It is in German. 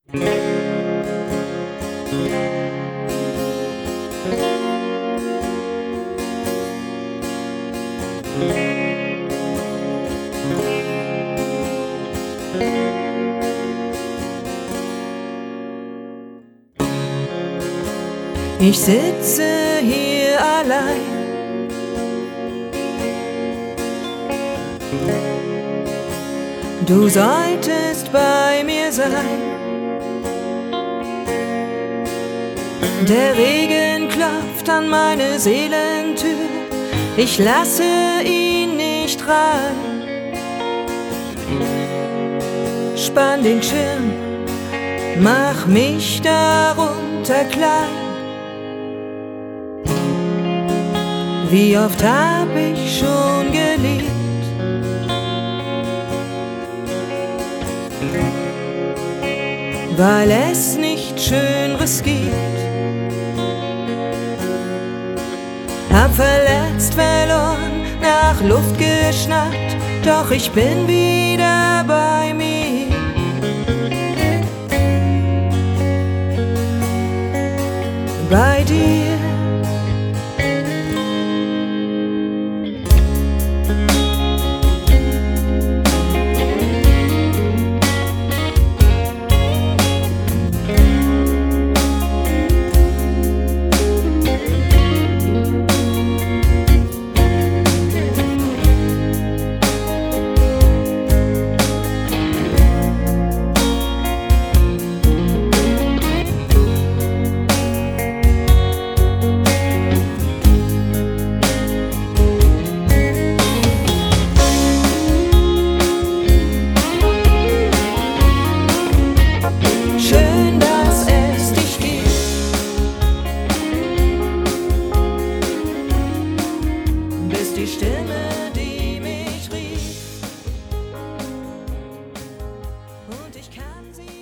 Ich sitze hier allein, du solltest bei mir sein. Der Regen klopft an meine Seelentür, ich lasse ihn nicht rein. Spann den Schirm, mach mich darunter klein. Wie oft hab ich schon geliebt, weil es nicht Schöneres gibt. Hab verletzt, verloren, nach Luft geschnappt, doch ich bin wieder bei mir. Bei dir. Die Stimme, die mich rief, und ich kann sie